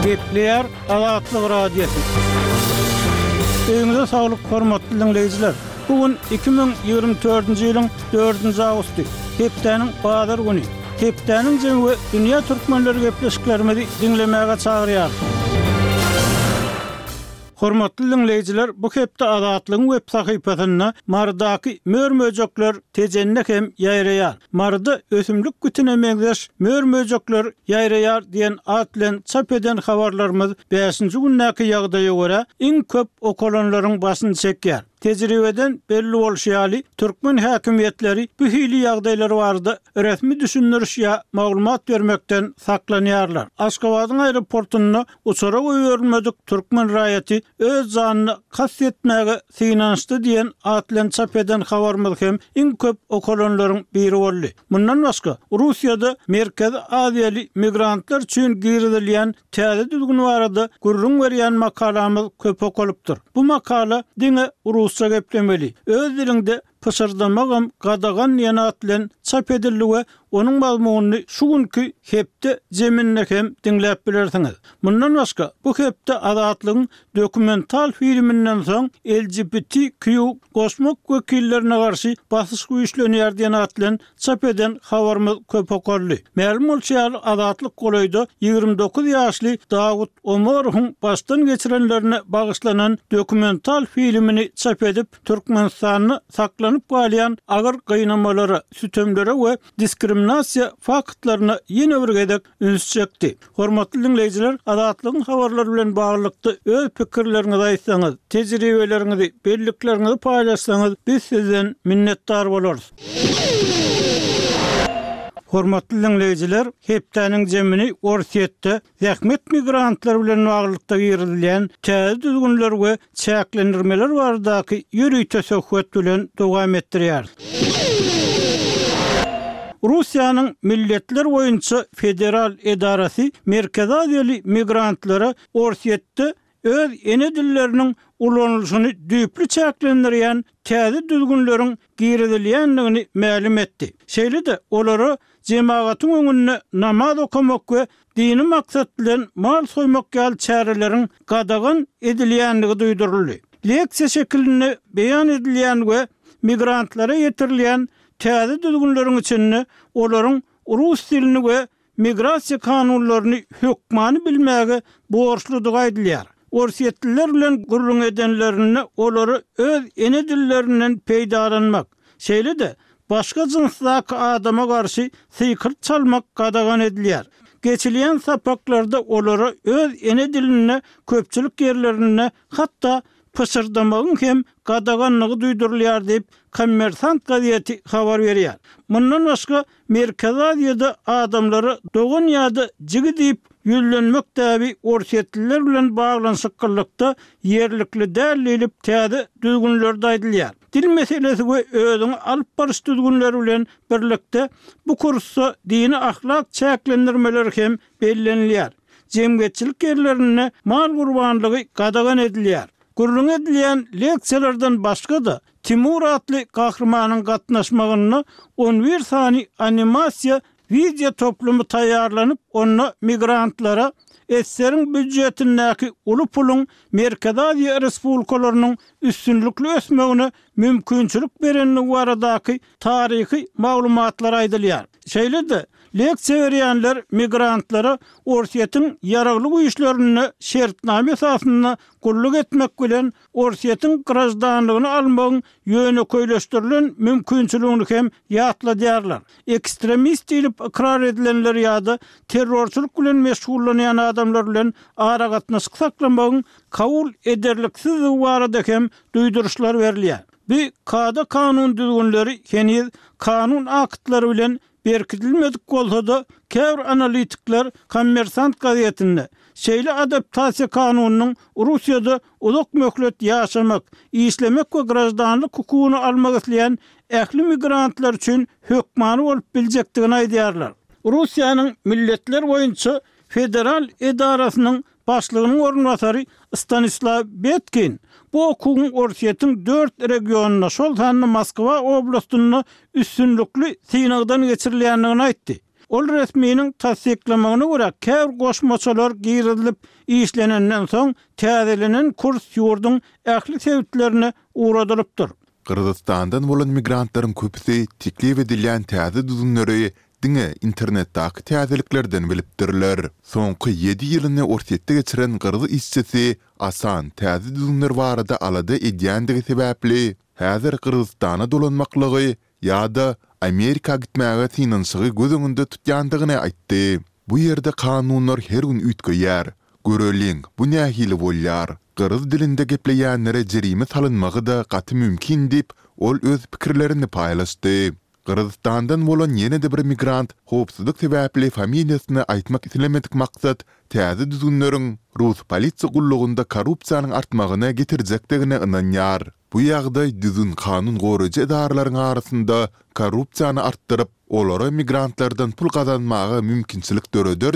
Kepler Azatlyk radiosu. Öňüňizde saglyk, hormatly dinleýijiler. Bugün 2024-nji ýylyň 4-nji awgusty. Hepdeniň bazar güni. Hepdeniň jemy dünýä türkmenleri gepleşiklerimizi dinlemäge çagyrýar. Hormatly dinleýijiler, bu hepde Azatlygyň web sahypasyna mardaky mörmöjekler tejenne hem ýaýraýar. Marda ösümlik gütüne meňzeş mörmöjekler ýaýraýar diýen at bilen çap eden habarlarymyz 5-nji günnäki ýagdaýa görä iň köp okulanlaryň başyny çekýär. Tejribeden belli bolşýaly türkmen häkimetleri bu hili ýagdaýlary barada resmi düşündürüş ýa maglumat bermekden saklanýarlar. Aşgabatyň aeroportuna uçara goýulmadyk türkmen raýaty öz janyny kastetmäge synançdy diýen at bilen çap eden habarymyz hem iň köp okulanlaryň biri boldy. Mundan başga Russiýada Merkezi Aziýaly migrantlar üçin girilýän täze düzgün barada gurrun berýän makalamyz köp okulypdyr. Bu makala diňe Rusça geplemeli. Öz dilinde pısırdamagam gadagan ýanat bilen çap edilýär. Onuň mazmuny şu günkü hepde jeminne hem dinläp bilersiňiz. Mundan başga bu hepde Azatlygyň dokumental filminden soň LGBTQ kosmok wekillerine garşy basyş güýçlenýär diýen at bilen çap eden habarymyz köp okurly. Ma'lum bolýar Azatlyk golaýda 29 ýaşly Dawud Omarowyň başdan geçirenlerine bagyşlanan dokumental filmini çap edip Türkmenistany saklanyp galýan agyr gynamalara, sütemlere we diskriminasiýa faktlaryna ýene bir gedek üns çekdi. Hormatly dinleýijiler, Azatlygyň habarlary bilen baglykda öz pikirleriňizi aýtsaňyz, tejribeleriňizi, belliklerinizi paýlaşsaňyz biz sizden minnetdar bolarys. Hormatly dinleýijiler, hepdeniň jemini Orsiýetde zähmet migrantlar bilen baglykda girilýän täze düzgünler we çäklendirmeler baradaky ýürüýte söhbet bilen dowam etdirýär. Russiýanyň Milletler boýunça Federal Edarasy Merkezi Aziýaly migrantlara Orsiýetde öz ene dilleriniň ulanylşyny düýpli çäklendirýän täze düzgünleriň girilýänligini ma'lum etdi. Şeýle-de olary jemagatyň öňünde namaz okamak we dini maksat bilen mal soýmak ýaly çäreleriň gadagan edilýänligi duýduruldy. Leksiýa şeklinde beýan edilýän we migrantlara ýetirilýän täze düzgünleriň içinde olaryň rus dilini we migrasiýa kanunlaryny hökmany bilmäge borçludygy aýdylýar. Orsiýetliler bilen gurrun edenlerini olary öz ene dillerinden peýdalanmak, şeýle-de başga jinsdaky adama garşy sykyr çalmak gadagan edilýär. Geçilýän sapaklarda olary öz ene diline köpçülik ýerlerine hatda pısırdamagyň hem gadaganlygy duýdurulýar diýip Kommersant gaziýeti habar berýär. Mundan başga Merkezi Aziýada adamlary dogan ýa-da jigi diýip ýüllenmek täbi Orsiýetliler bilen baglanşyklykda ýerlikli dälilip täze düzgünlerde aýdylýar. Dil meselesi we özüň alyp barış düzgünleri bilen birlikde bu kursda dini ahlak çäklendirmeler hem bellenilýär. Jemgyýetçilik ýerlerine mal gurbanlygy gadagan edilýär. Gurrun edilýän leksiýalardan başga da Timur adly gahrymanyň gatnaşmagyny 11 sany animasiýa video toplumy taýýarlanyp onu migrantlara eseriň büdjetindäki uly puluň Merkezi Aziýa respublikalarynyň üstünlükli ösmegine mümkinçilik berenligi baradaky taryhy maglumatlar aýdylýar. Şeýle-de leksiýa berýänler migrantlara Orsiýetiň ýaragly güýçlerini şertname esasyna gulluk etmek bilen Orsiýetiň gражданlygyny almagyň ýöne köýleşdirilen mümkinçiligini hem ýatladýarlar. Ekstremist diýip ikrar edilenler ýa-da terrorçuluk bilen meşgullanýan adamlar bilen ara gatnaşyk saklamagyň kabul ederliksizligi barada hem duýduruşlar berilýär. Bu kada kanun düzgünleri heniz kanun aktlary bilen berkitilmedik bolsa-da käbir analitikler Kommersant gaziýetinde şeýle adaptasiýa kanunynyň Russiýada uzak möhlet ýaşamak, işlemek we gражданlyk hukugyny almak isleýän ähli migrantlar üçin hökmany bolup biljekdigini aýdýarlar. Russiýanyň Milletler boýunça Federal Edarasynyň başlygynyň ornwasary Stanislav Betkin bu hukugyň Orsiýetiň 4 regionuna, şol sanly Moskwa oblastyna üstünlükli synagdan geçirilýändigini aýtdy. ol resminiň tasdiklamagyna görä käbir goşmaçalar girizilip işlenenden soň täzelenen kurs ýurdun ähli sebitlerine uğradylypdyr. Kırgızstandan bolan migrantlaryň köpüsi teklip edilýän täze düzümleri diňe internetdäki täzeliklerden bilipdirler. Soňky 7 ýylyny ortatda geçiren Kırgız işçisi asan täze düzümler barada alada edýändigi sebäpli häzir Kırgızstana dolanmaklygy ýa-da Amerika gitmäge synanşygy göz öňünde tutýandygyny aýtdy. Bu ýerde kanunlar her gün ütgeýär. Göreliň, bu nähili bolýar. Kırgız dilinde gepleýänlere jerime salynmagy da gaty mümkin dip ol öz pikirlerini paýlaşdy. Kırgızstandan bolan ýene-de bir migrant howpsuzlyk sebäpli familiýasyny aýtmak islemedik maksat täze düzünleriň Rus polisiýa gullugynda korrupsiýanyň artmagyna getirjekdigine ynanýar. Bu ýagdaý düzün kanun goraýjy edaralaryň arasynda korrupsiýany artdyryp, olara migrantlardan pul gazanmagy mümkinçilik döreder